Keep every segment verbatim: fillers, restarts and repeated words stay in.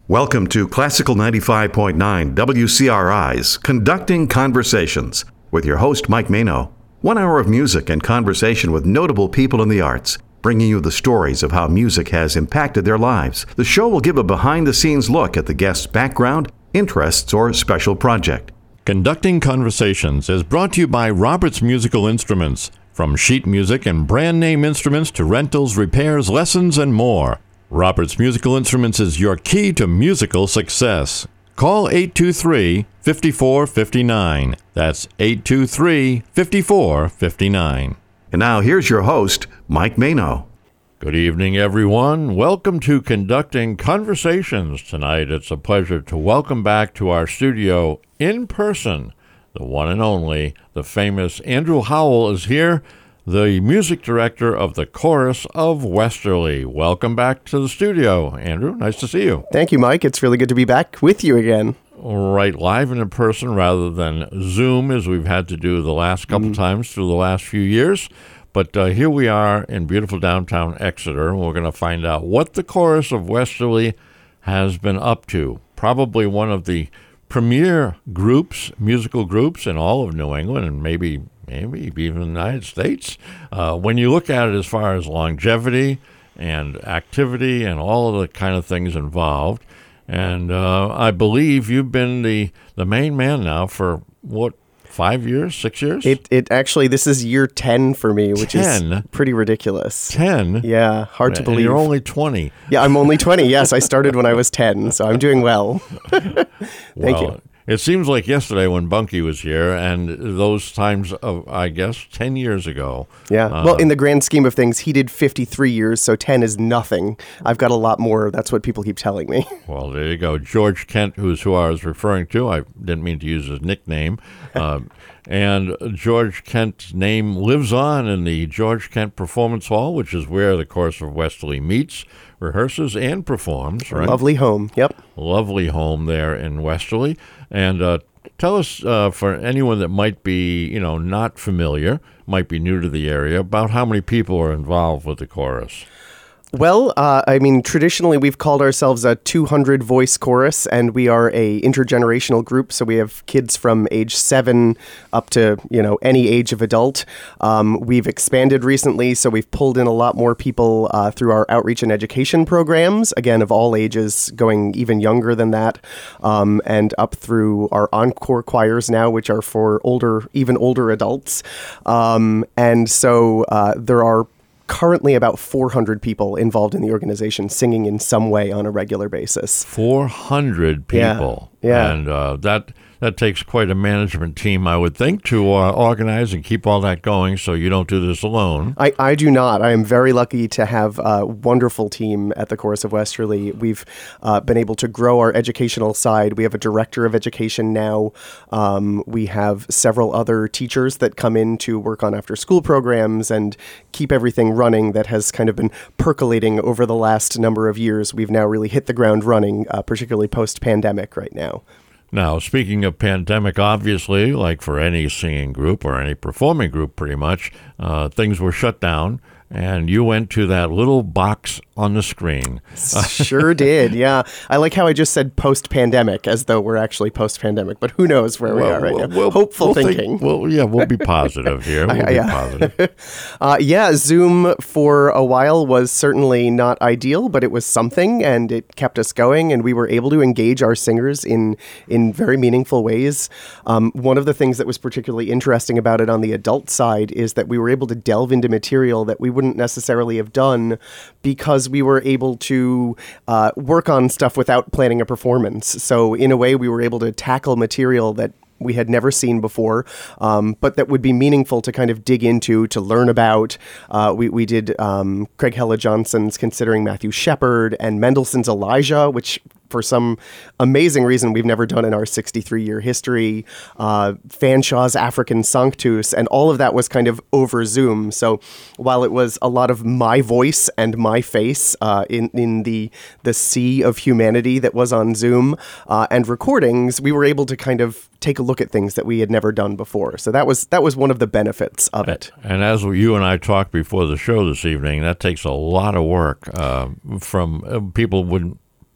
Welcome to Classical ninety-five point nine W C R I's Conducting Conversations with your host, Mike Mano. One hour of music and conversation with notable people in the arts, bringing you the stories of how music has impacted their lives. The show will give a behind-the-scenes look at the guest's background, interests, or special project. Conducting Conversations is brought to you by Roberts Musical Instruments. From sheet music and brand name instruments to rentals, repairs, lessons, and more. Roberts Musical Instruments is your key to musical success. Call eight two three, five four five nine. That's eight two three, five four five nine. And now here's your host, Mike Mano. Good evening, everyone. Welcome to Conducting Conversations. Tonight, it's a pleasure to welcome back to our studio in person, the one and only, the famous Andrew Howell is here, the music director of the Chorus of Westerly. Welcome back to the studio, Andrew. Nice to see you. Thank you, Mike. It's really good to be back with you again. Right, live and in person rather than Zoom, as we've had to do the last couple mm. times through the last few years. But uh, here we are in beautiful downtown Exeter, and we're going to find out what the Chorus of Westerly has been up to. Probably one of the premier groups, musical groups in all of New England, and maybe maybe even the United States. Uh, when you look at it as far as longevity and activity and all of the kind of things involved. And uh, I believe you've been the, the main man now for, what, five years, six years? It it actually, this is year ten for me, which ten? is pretty ridiculous. ten? Yeah, hard to and believe. You're only twenty. Yeah, I'm only twenty. Yes, I started when I was ten, so I'm doing well. Thank well, you. It seems like yesterday when Bunky was here, and those times of, I guess, ten years ago. Yeah, uh, well, in the grand scheme of things, he did fifty-three years, so ten is nothing. I've got a lot more. That's what people keep telling me. Well, there you go. George Kent, who's who I was referring to, I didn't mean to use his nickname. Uh, and George Kent's name lives on in the George Kent Performance Hall, which is where the Chorus of Westerly meets, rehearses, and performs, right? Lovely home, yep. Lovely home there in Westerly. And uh, tell us, uh, for anyone that might be, you know, not familiar, might be new to the area, about how many people are involved with the chorus. Well, uh, I mean, traditionally we've called ourselves a two hundred voice chorus, and we are a intergenerational group. So we have kids from age seven up to, you know, any age of adult. Um, we've expanded recently, so we've pulled in a lot more people uh, through our outreach and education programs, again, of all ages, going even younger than that, um, and up through our encore choirs now, which are for older, even older adults. Um, and so uh, there are currently about four hundred people involved in the organization singing in some way on a regular basis. four hundred people. Yeah. yeah. And uh, that that takes quite a management team, I would think, to uh, organize and keep all that going so you don't do this alone. I, I do not. I am very lucky to have a wonderful team at the Chorus of Westerly. We've uh, been able to grow our educational side. We have a director of education now. Um, we have several other teachers that come in to work on after-school programs and keep everything running that has kind of been percolating over the last number of years. We've now really hit the ground running, uh, particularly post-pandemic right now. Now, speaking of pandemic, obviously, like for any singing group or any performing group pretty much, uh, things were shut down, and you went to that little box on the screen. Sure did, yeah. I like how I just said post-pandemic, as though we're actually post-pandemic, but who knows where well, we are right well, now. Well, Hopeful we'll thinking. Think, well, yeah, we'll be positive here. We'll I, be yeah. positive. uh, yeah, Zoom for a while was certainly not ideal, but it was something, and it kept us going, and we were able to engage our singers in, in very meaningful ways. Um, one of the things that was particularly interesting about it on the adult side is that we were able to delve into material that we wouldn't necessarily have done because we were able to uh, work on stuff without planning a performance. So in a way, we were able to tackle material that we had never seen before, um, but that would be meaningful to kind of dig into, to learn about. Uh, we, we did um, Craig Hella Johnson's Considering Matthew Shepard and Mendelssohn's Elijah, which for some amazing reason we've never done in our sixty-three year history, uh, Fanshaw's African Sanctus, and all of that was kind of over Zoom. So while it was a lot of my voice and my face uh, in, in the, the sea of humanity that was on Zoom uh, and recordings, we were able to kind of take a look at things that we had never done before. So that was that was one of the benefits of it. And as you and I talked before the show this evening, that takes a lot of work uh, from uh, people wouldn't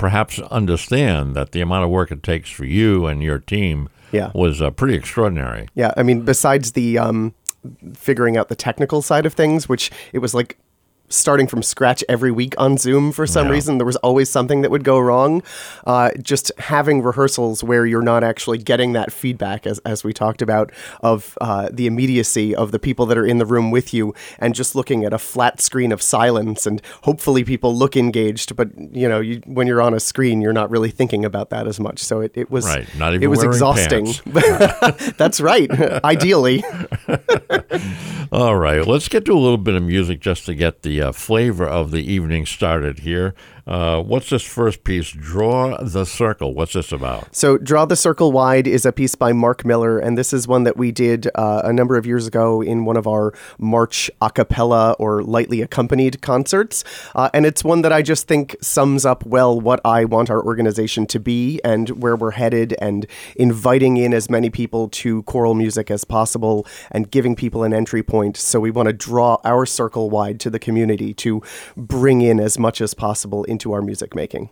perhaps understand that the amount of work it takes for you and your team Yeah. was uh, pretty extraordinary. Yeah, I mean, besides the um, figuring out the technical side of things, which it was like starting from scratch every week on Zoom for some Yeah. reason. There was always something that would go wrong. Uh, just having rehearsals where you're not actually getting that feedback, as, as we talked about, of uh, the immediacy of the people that are in the room with you, and just looking at a flat screen of silence, and hopefully people look engaged, but you know, you, when you're on a screen, you're not really thinking about that as much. So it, it was Right, not even it was wearing exhausting. pants. That's right. Ideally. All right, let's get to a little bit of music just to get the uh, flavor of the evening started here. Uh, what's this first piece? Draw the Circle. What's this about? So Draw the Circle Wide is a piece by Mark Miller, and this is one that we did uh, a number of years ago in one of our March a cappella or lightly accompanied concerts. Uh, and it's one that I just think sums up well what I want our organization to be and where we're headed, and inviting in as many people to choral music as possible and giving people an entry point. So we want to draw our circle wide to the community to bring in as much as possible into our music making.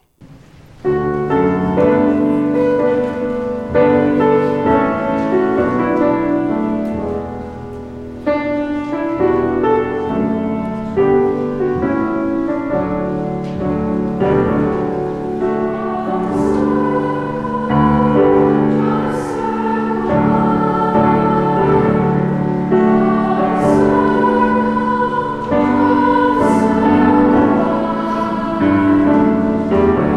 Thank you.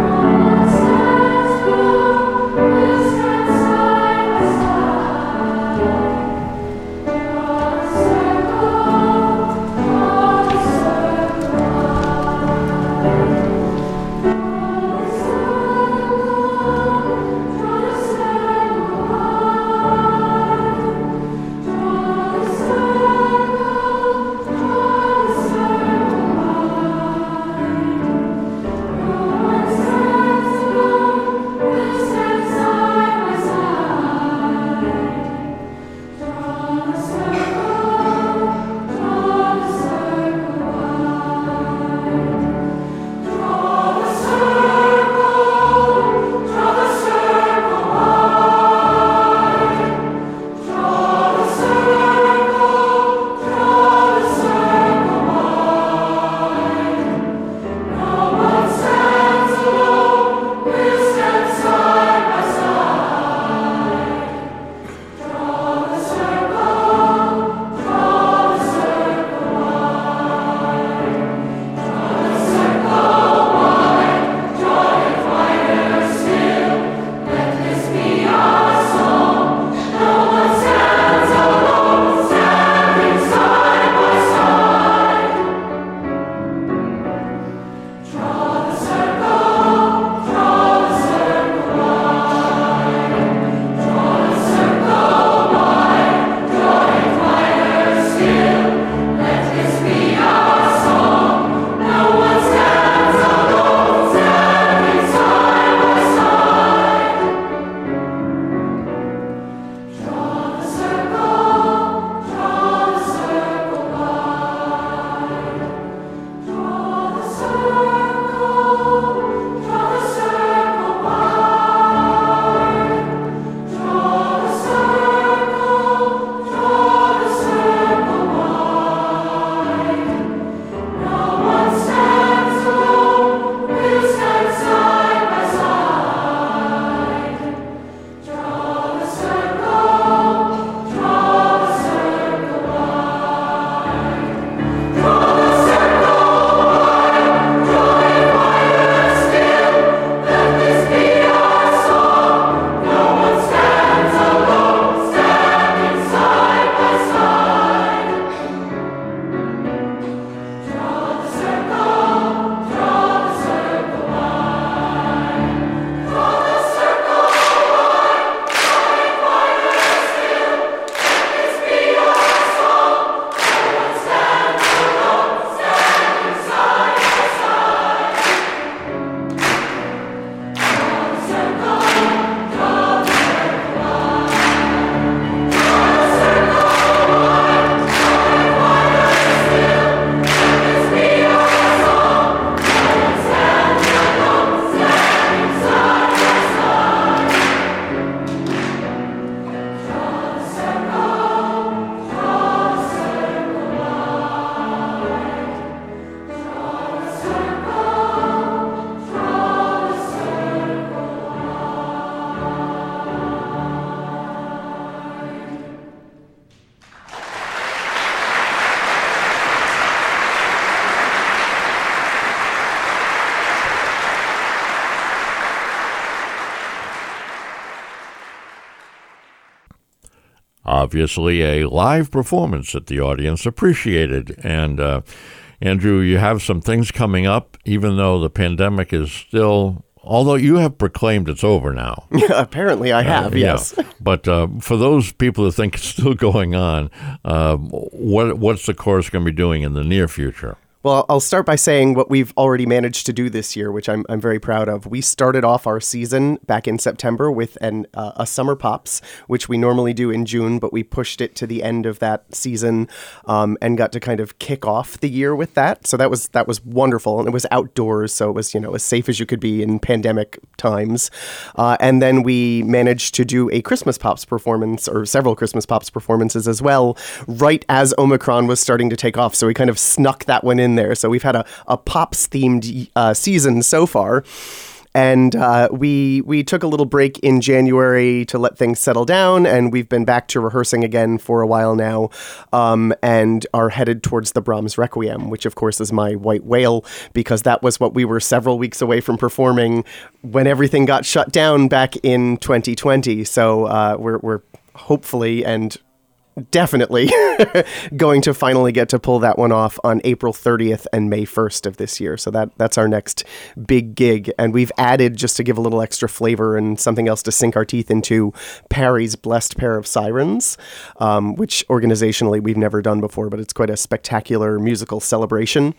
obviously a live performance that the audience appreciated. And uh, Andrew, you have some things coming up, even though the pandemic is still, although you have proclaimed it's over now. Yeah, apparently I have, uh, yes. Yeah. But uh, for those people who think it's still going on, uh, what what's the chorus going to be doing in the near future? Well, I'll start by saying what we've already managed to do this year, which I'm I'm very proud of. We started off our season back in September with an uh, a Summer Pops, which we normally do in June, but we pushed it to the end of that season um, and got to kind of kick off the year with that. So that was that was wonderful, and it was outdoors, so it was, you know, as safe as you could be in pandemic times. Uh, and then we managed to do a Christmas Pops performance, or several Christmas Pops performances as well, right as Omicron was starting to take off. So we kind of snuck that one in there. So we've had a, a Pops themed uh, season so far. And uh, we we took a little break in January to let things settle down, and we've been back to rehearsing again for a while now, um, and are headed towards the Brahms Requiem, which of course is my white whale, because that was what we were several weeks away from performing when everything got shut down back in twenty twenty. So uh, we're we're hopefully and definitely going to finally get to pull that one off on April thirtieth and May first of this year. So that that's our next big gig. And we've added, just to give a little extra flavor and something else to sink our teeth into, Parry's Blessed Pair of Sirens, um, which organizationally we've never done before, but it's quite a spectacular musical celebration.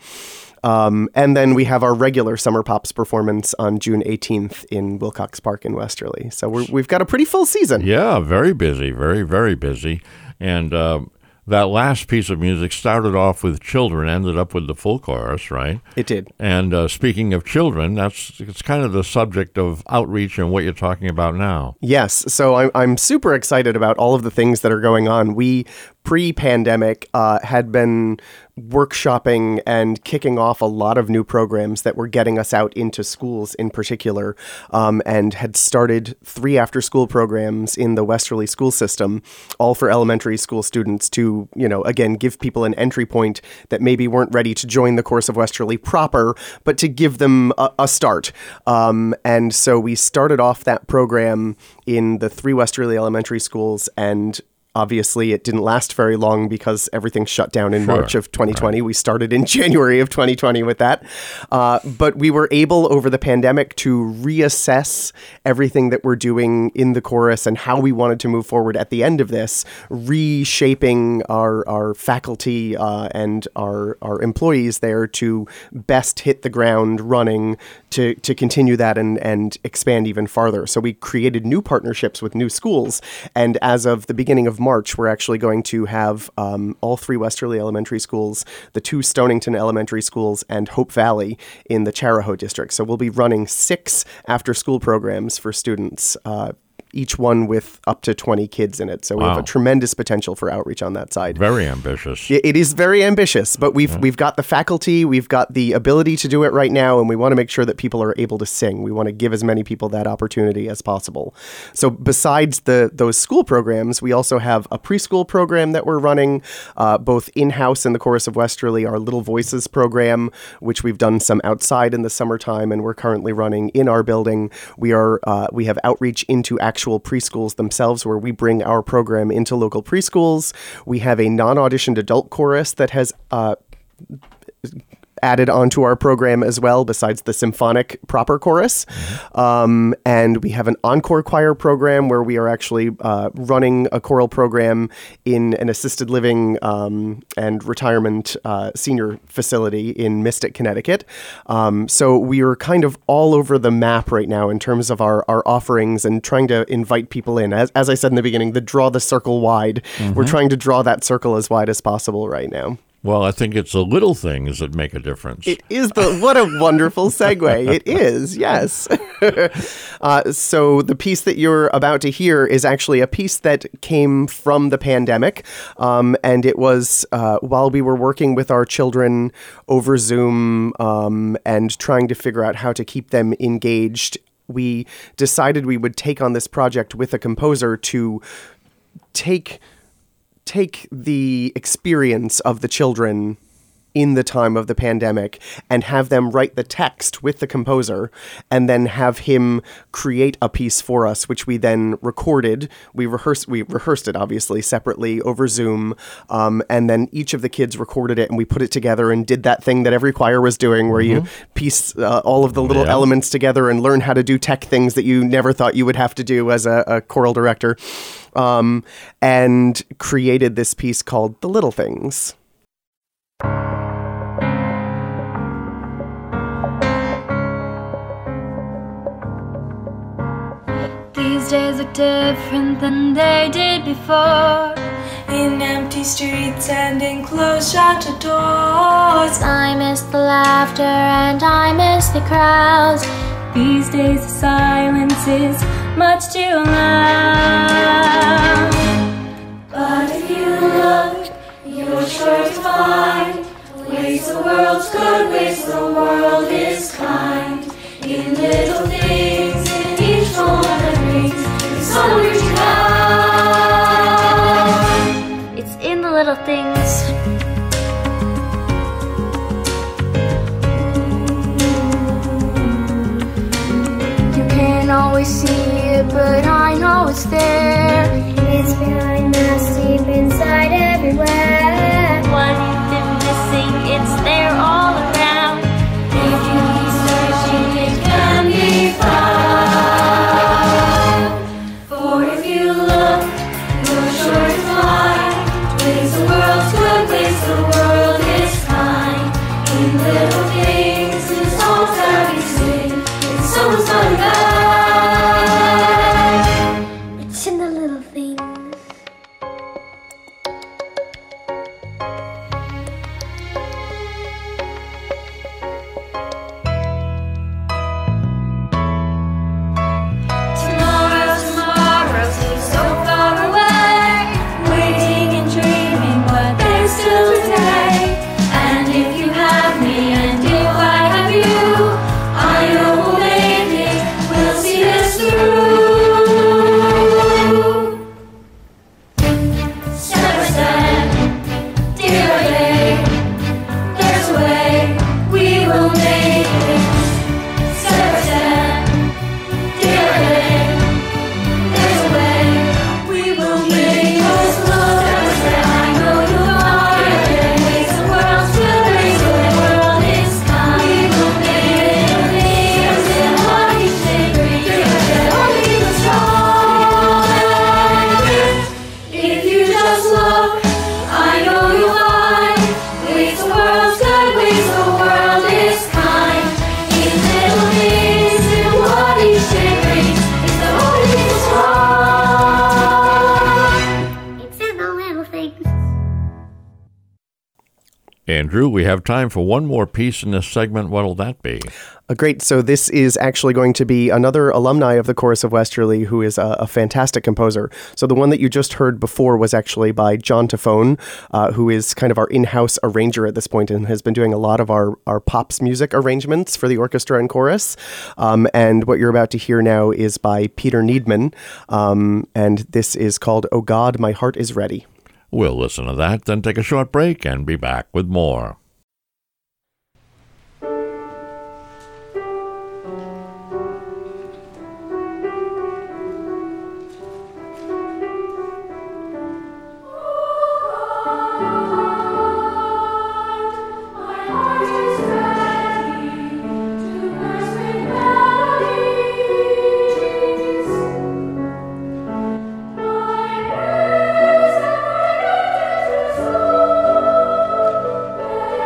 Um, and then we have our regular Summer Pops performance on June eighteenth in Wilcox Park in Westerly. So we're, we've got a pretty full season. Yeah, very busy, very, very busy. And uh, that last piece of music started off with children, ended up with the full chorus, right? It did. And uh, speaking of children, that's it's kind of the subject of outreach and what you're talking about now. Yes. So I'm, I'm super excited about all of the things that are going on. We, pre-pandemic, uh, had been workshopping and kicking off a lot of new programs that were getting us out into schools in particular, um, and had started three after-school programs in the Westerly school system, all for elementary school students to, you know, again, give people an entry point that maybe weren't ready to join the course of Westerly proper, but to give them a, a start. Um, and so we started off that program in the three Westerly elementary schools, and obviously, it didn't last very long because everything shut down in Sure. March of twenty twenty. Right. We started in January of twenty twenty with that. Uh, but we were able, over the pandemic, to reassess everything that we're doing in the chorus and how we wanted to move forward at the end of this, reshaping our our faculty uh, and our our employees there to best hit the ground running to, to continue that and, and expand even farther. So we created new partnerships with new schools. And as of the beginning of March, we're actually going to have um, all three Westerly elementary schools, the two Stonington elementary schools, and Hope Valley in the Charahoe district. So we'll be running six after-school programs for students, uh, each one with up to twenty kids in it. So we Wow. have a tremendous potential for outreach on that side. Very ambitious. It it is very ambitious, but we've Yeah. we've got the faculty, we've got the ability to do it right now, and we want to make sure that people are able to sing. We want to give as many people that opportunity as possible. So besides the those school programs, we also have a preschool program that we're running, uh, both in-house in the Chorus of Westerly, our Little Voices program, which we've done some outside in the summertime, and we're currently running in our building. We are uh, we have outreach into actual preschools themselves, where we bring our program into local preschools. We have a non-auditioned adult chorus that has uh, added onto our program as well, besides the symphonic proper chorus. Mm-hmm. Um, and we have an encore choir program where we are actually uh, running a choral program in an assisted living um, and retirement uh, senior facility in Mystic, Connecticut. Um, so we are kind of all over the map right now in terms of our, our offerings and trying to invite people in. As, as I said in the beginning, the draw the circle wide. Mm-hmm. We're trying to draw that circle as wide as possible right now. Well, I think it's the little things that make a difference. It is the, what a wonderful segue. It is, yes. uh, so the piece that you're about to hear is actually a piece that came from the pandemic. Um, and it was uh, while we were working with our children over Zoom um, and trying to figure out how to keep them engaged, we decided we would take on this project with a composer to take... take the experience of the children in the time of the pandemic and have them write the text with the composer and then have him create a piece for us, which we then recorded. We rehearsed, we rehearsed it obviously separately over Zoom. Um, and then each of the kids recorded it and we put it together and did that thing that every choir was doing where mm-hmm. you piece uh, all of the little yeah. elements together and learn how to do tech things that you never thought you would have to do as a, a choral director. Um, and created this piece called The Little Things. These days look different than they did before. In empty streets and enclosed shutter doors, I miss the laughter and I miss the crowds. These days the silence is much too loud. But if you look, you're sure to find ways the world's good, ways the world is kind. In little things, in each one that rings, it's all reaching out. It's in the little things. Always see it, but I know it's there. It's behind us, deep inside, everywhere. What you've been missing, it's there all around. If you keep searching, it can be found. For if you look, you're sure to find ways the world's good, ways the world is kind. In little things, in songs that we sing, in songs unbound. Andrew, we have time for one more piece in this segment. What'll that be? Uh, great. So this is actually going to be another alumni of the Chorus of Westerly who is a, a fantastic composer. So the one that you just heard before was actually by John Tafone, uh, who is kind of our in-house arranger at this point and has been doing a lot of our, our pops music arrangements for the orchestra and chorus. Um, and what you're about to hear now is by Peter Needman. Um, and this is called Oh God, My Heart is Ready. We'll listen to that, then take a short break and be back with more. Oh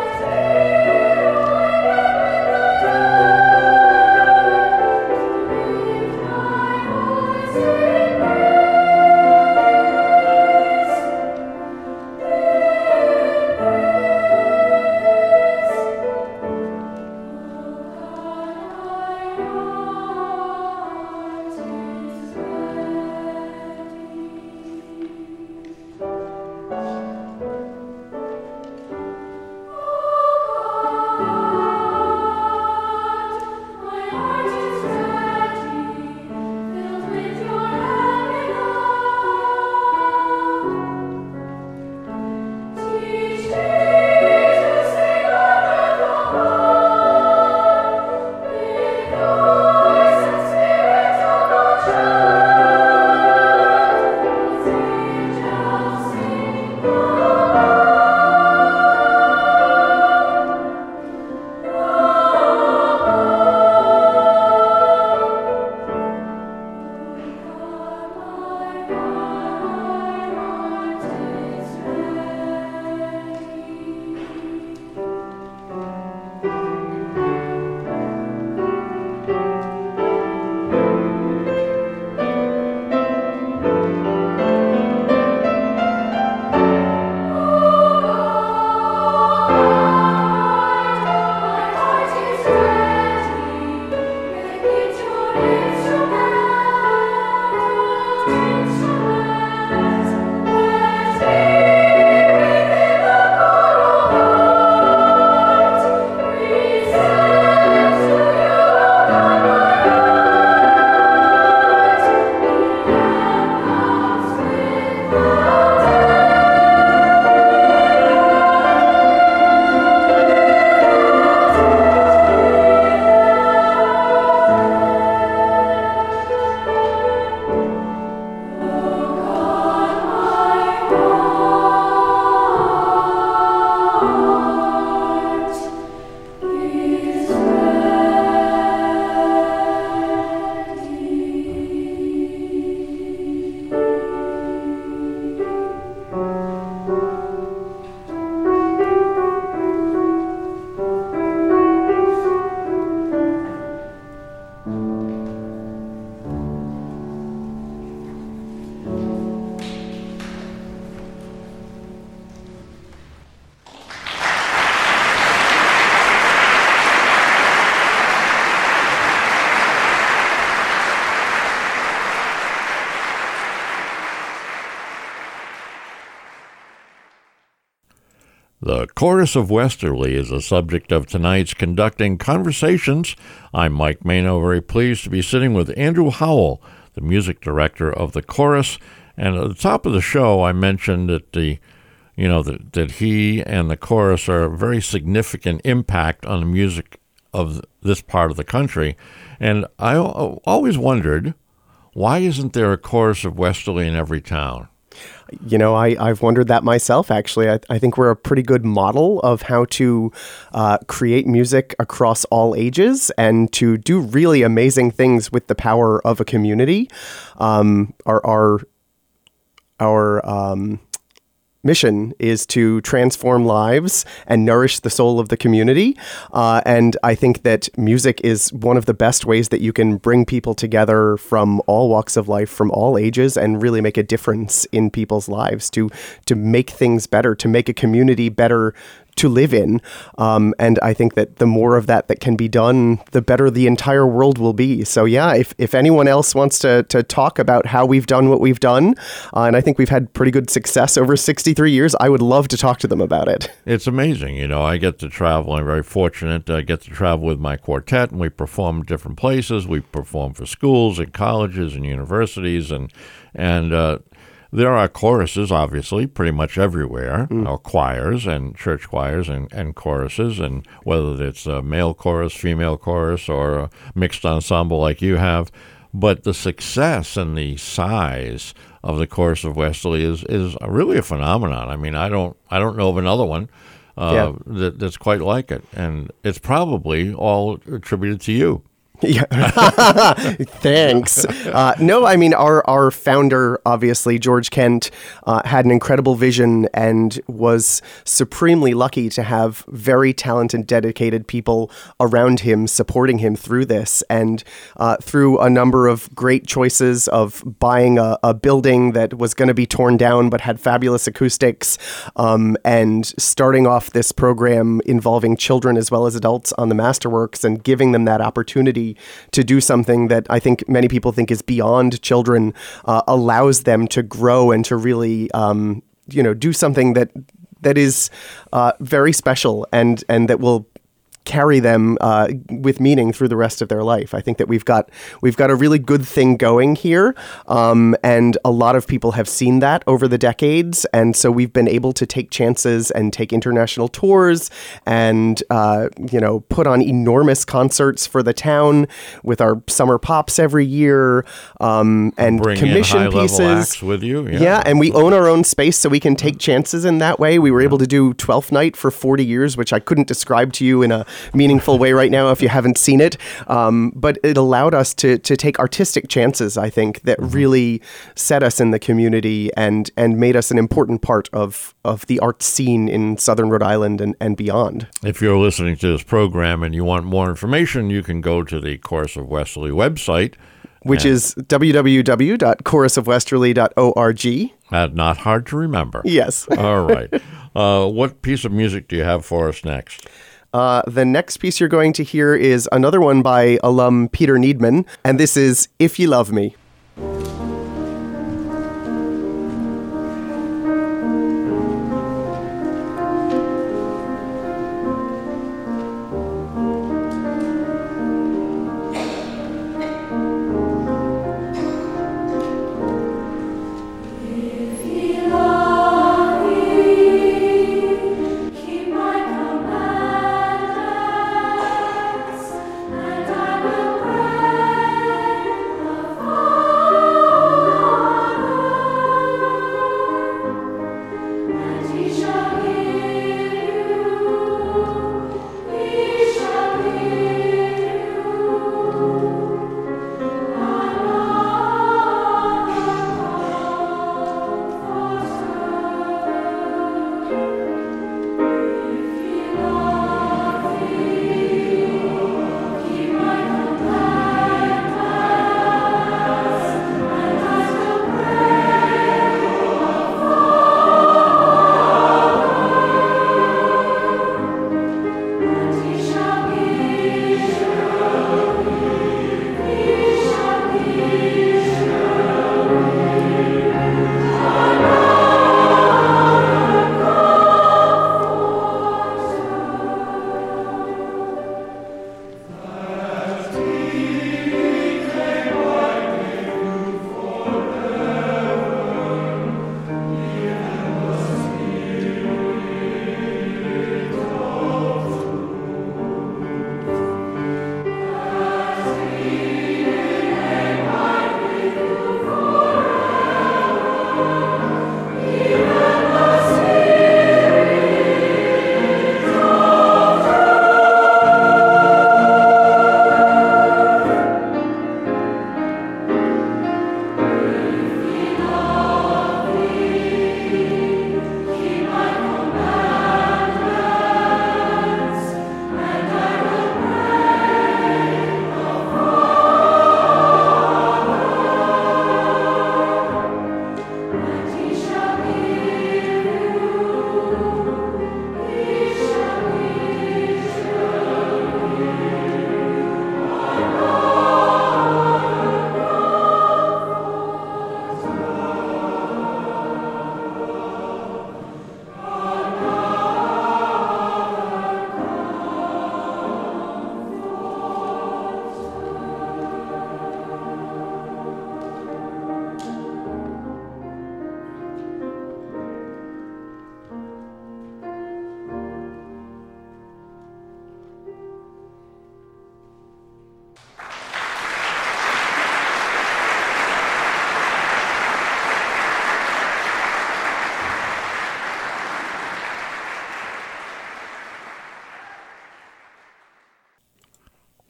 The Chorus of Westerly is the subject of tonight's Conducting Conversations. I'm Mike Mano, very pleased to be sitting with Andrew Howell, the music director of the Chorus. And at the top of the show, I mentioned that the, you know, that, that he and the Chorus are a very significant impact on the music of this part of the country. And I always wondered, why isn't there a Chorus of Westerly in every town? You know, I, I've wondered that myself, actually. I, I think we're a pretty good model of how to uh, create music across all ages and to do really amazing things with the power of a community. Um, our our, our um, mission is to transform lives and nourish the soul of the community. Uh, and I think that music is one of the best ways that you can bring people together from all walks of life, from all ages, and really make a difference in people's lives to, to make things better, to make a community better to live in. Um, and I think that the more of that that can be done, the better the entire world will be. So yeah, if, if anyone else wants to to talk about how we've done what we've done, uh, and I think we've had pretty good success over sixty-three years, I would love to talk to them about it. It's amazing. You know, I get to travel. I'm very fortunate. I get to travel with my quartet, and we perform different places. We perform for schools and colleges and universities, and and uh, there are choruses, obviously, pretty much everywhere, mm. or choirs and church choirs and, and choruses, and whether it's a male chorus, female chorus, or a mixed ensemble like you have. But the success and the size of the Chorus of Westerly is, is really a phenomenon. I mean, I don't I don't know of another one uh, yeah. that, that's quite like it. And it's probably all attributed to you. Yeah. Thanks. Uh, no, I mean, our, our founder, obviously, George Kent, uh, had an incredible vision and was supremely lucky to have very talented, dedicated people around him supporting him through this. And uh, through a number of great choices of buying a, a building that was going to be torn down but had fabulous acoustics, um, and starting off this program involving children as well as adults on the Masterworks and giving them that opportunity to do something that I think many people think is beyond children, uh, allows them to grow and to really, um, you know, do something that that is uh, very special and and that will carry them uh, with meaning through the rest of their life. I think that we've got we've got a really good thing going here, um, and a lot of people have seen that over the decades, and so we've been able to take chances and take international tours and uh, you know put on enormous concerts for the town with our summer pops every year, um, and Bring commission in pieces acts with you. Yeah. yeah, and we own our own space, so we can take chances in that way. We were able to do Twelfth Night for forty years, which I couldn't describe to you in a meaningful way right now if you haven't seen it. Um, but it allowed us to to take artistic chances, I think, that really set us in the community and and made us an important part of, of the art scene in Southern Rhode Island and, and beyond. If you're listening to this program and you want more information, you can go to the Chorus of Westerly website, which is w w w dot chorus of westerly dot org. Uh, not hard to remember. Yes. All right. Uh, what piece of music do you have for us next? Uh, the next piece you're going to hear is another one by alum Peter Needman, and this is If You Love Me. Oh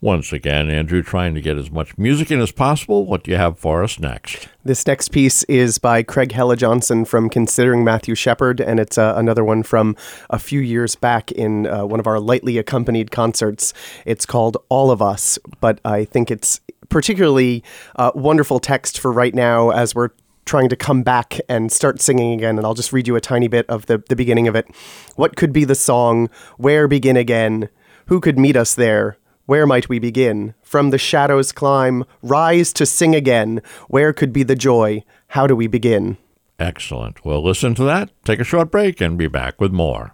once again, Andrew, trying to get as much music in as possible. What do you have for us next? This next piece is by Craig Hella Johnson from Considering Matthew Shepard, and it's uh, another one from a few years back in uh, one of our lightly accompanied concerts. It's called All of Us, but I think it's particularly uh, wonderful text for right now as we're trying to come back and start singing again. And I'll just read you a tiny bit of the, the beginning of it. What could be the song? Where begin again? Who could meet us there? Where might we begin? From the shadows climb, rise to sing again. Where could be the joy? How do we begin? Excellent. Well, listen to that, take a short break, and be back with more.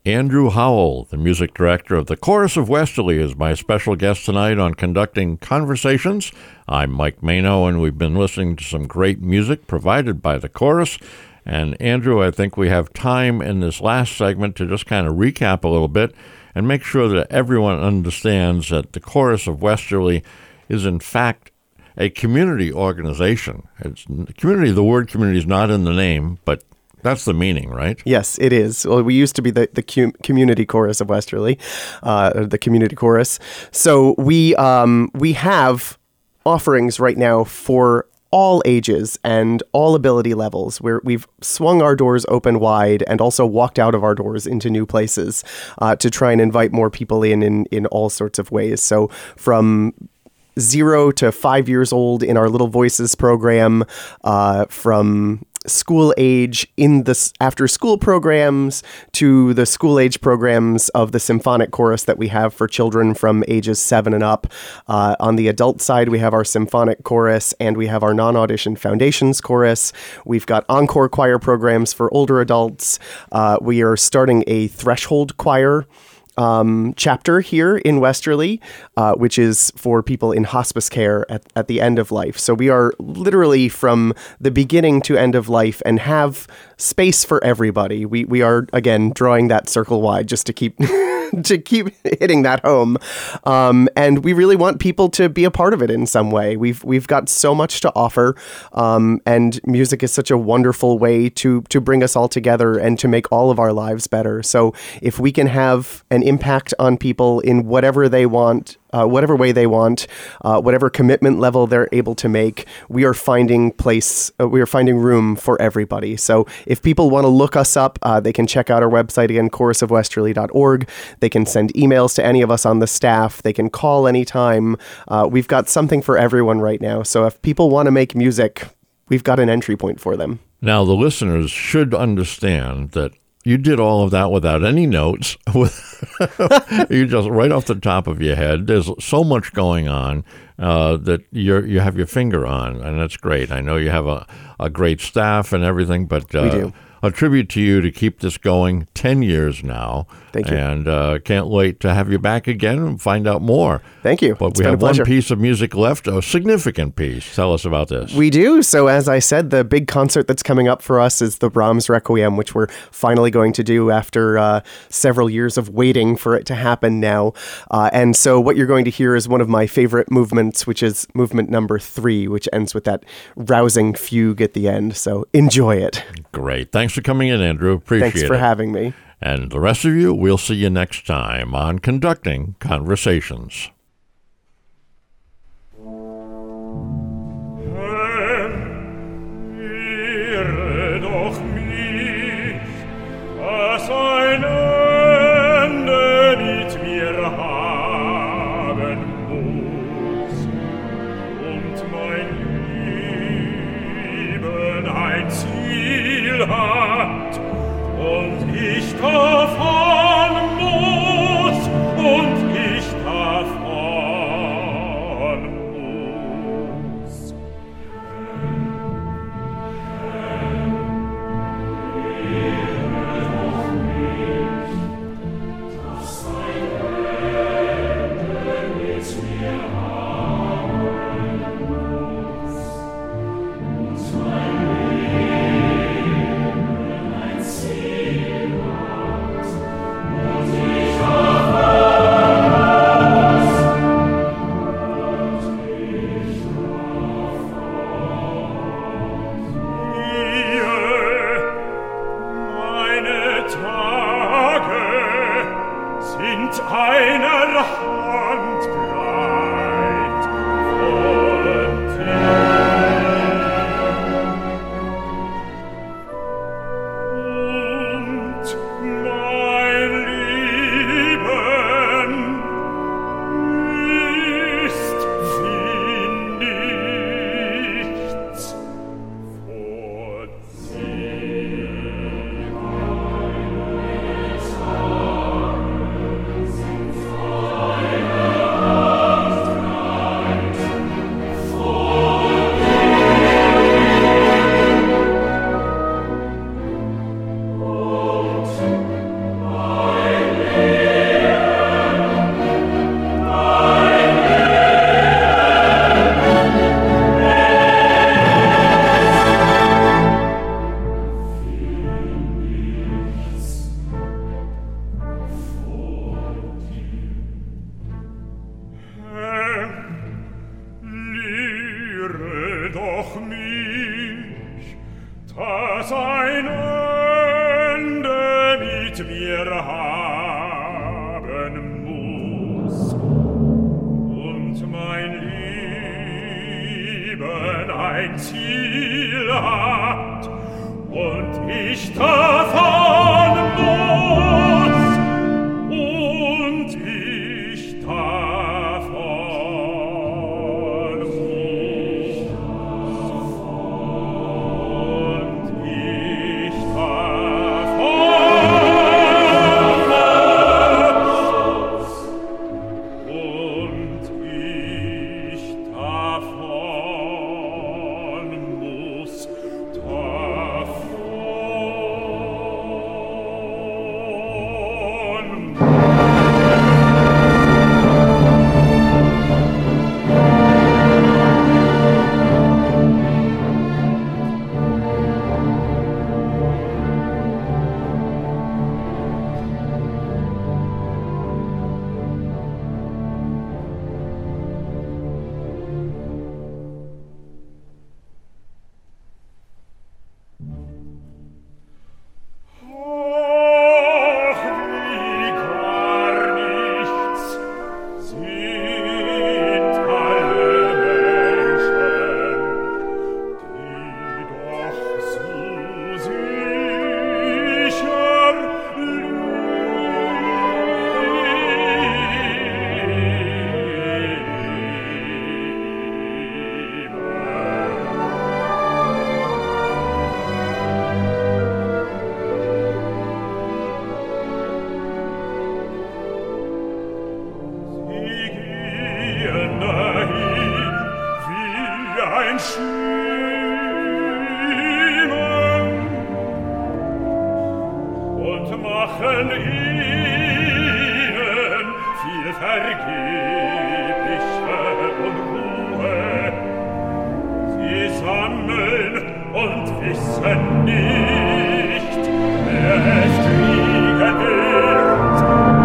Andrew Howell, the music director of the Chorus of Westerly, is my special guest tonight on Conducting Conversations. I'm Mike Mano, and we've been listening to some great music provided by the Chorus. And Andrew, I think we have time in this last segment to just kind of recap a little bit and make sure that everyone understands that the Chorus of Westerly is in fact a community organization. It's community. The word community is not in the name, but that's the meaning, right? Yes, it is. Well, we used to be the, the com- community chorus of Westerly, uh, the community chorus. So we um, we have offerings right now for all ages and all ability levels, where we've swung our doors open wide and also walked out of our doors into new places uh, to try and invite more people in, in in all sorts of ways. So from zero to five years old in our Little Voices program, uh, from school age in the after school programs to the school age programs of the symphonic chorus that we have for children from ages seven and up. Uh, on the adult side, we have our symphonic chorus and we have our non-audition foundations chorus. We've got encore choir programs for older adults. Uh, we are starting a threshold choir Um, chapter here in Westerly, uh, which is for people in hospice care at, at the end of life. So we are literally from the beginning to end of life and have space for everybody. We we are, again, drawing that circle wide just to keep to keep hitting that home. Um, and we really want people to be a part of it in some way. We've we've got so much to offer, um, and music is such a wonderful way to to bring us all together and to make all of our lives better. So if we can have an impact on people in whatever they want, uh, whatever way they want, uh, whatever commitment level they're able to make, we are finding place, uh, we are finding room for everybody. So if people want to look us up, uh, they can check out our website again, chorus of westerly dot org. They can send emails to any of us on the staff. They can call anytime. Uh, we've got something for everyone right now. So if people want to make music, we've got an entry point for them. Now, the listeners should understand that you did all of that without any notes. You just right off the top of your head. There's so much going on uh, that you you have your finger on, and that's great. I know you have a, a great staff and everything, but uh, we do. A tribute to you to keep this going ten years now. Thank you. And uh, can't wait to have you back again and find out more. Thank you. But It's we been have a one pleasure. piece of music left, a significant piece. Tell us about this. We do. So as I said, the big concert that's coming up for us is the Brahms Requiem, which we're finally going to do after uh, several years of waiting for it to happen now. Uh, and so what you're going to hear is one of my favorite movements, which is movement number three, which ends with that rousing fugue at the end. So enjoy it. Great. Thanks for coming in, Andrew. Appreciate it. Thanks for having me. And the rest of you, we'll see you next time on Conducting Conversations. Höre doch mich, was ein Ende mit mir haben muss, und mein Leben ein Ziel hat, und ich davon muss, und ich davon höre doch mich, dass ein Ende mit mir haben muss und mein Leben ein Ziel hat und ich davon muss und ich davon muss und ich davon muss und ich davon muss Ach, wie gar nichts sind alle Menschen, die doch so sicher Sie gehen dahin wie ein Schimmer und machen ihnen viel vergebliche Unruhe. Sie sammeln und wissen nicht, wer es kriegen wird.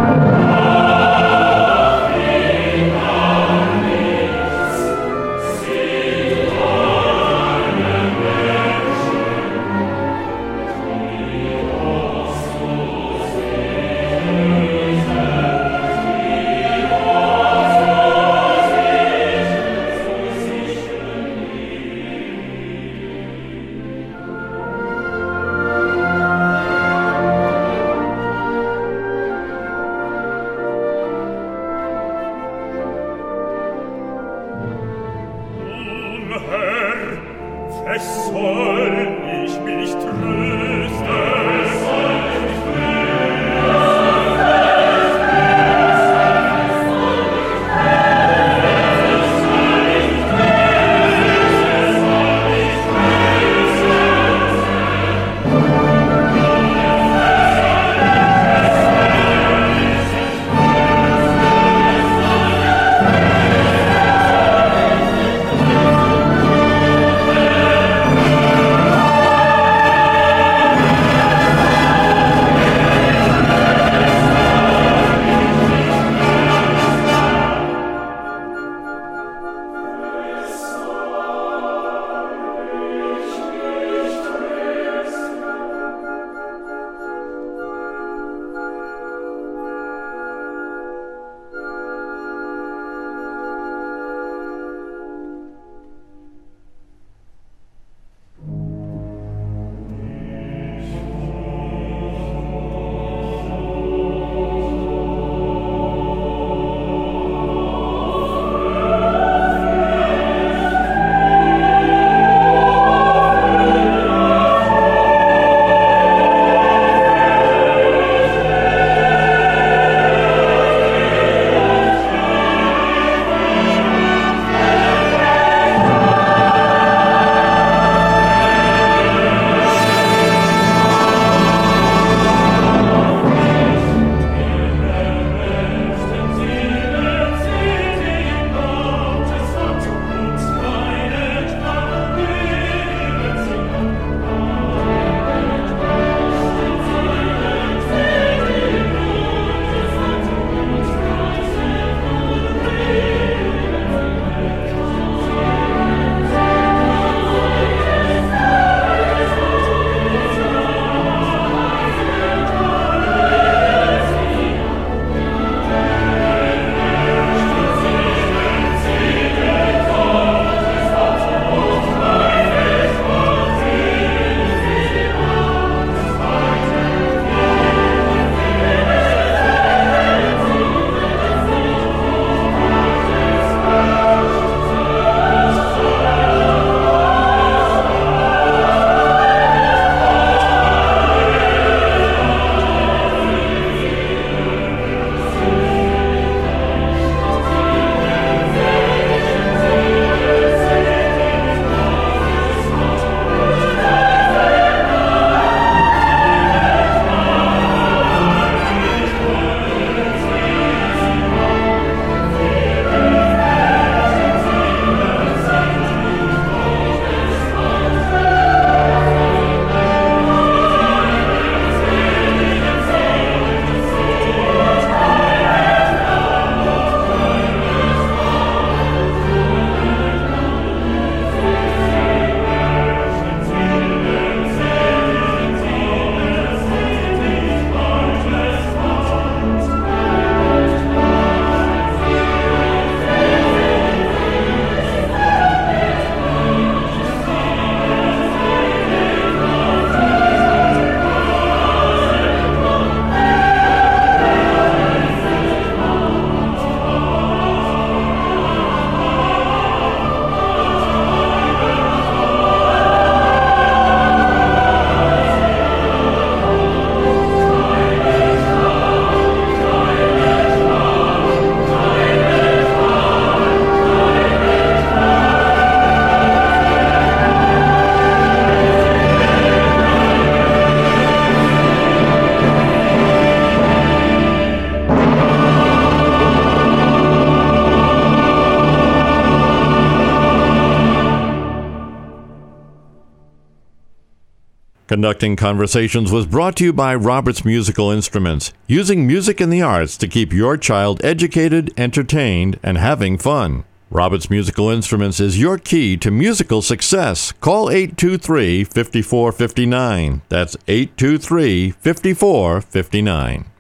Nun, Herr, wes soll ich mich trösten? Conducting Conversations was brought to you by Roberts Musical Instruments, using music in the arts to keep your child educated, entertained, and having fun. Roberts Musical Instruments is your key to musical success. Call eight two three, five four five nine. That's eight two three, five four five nine.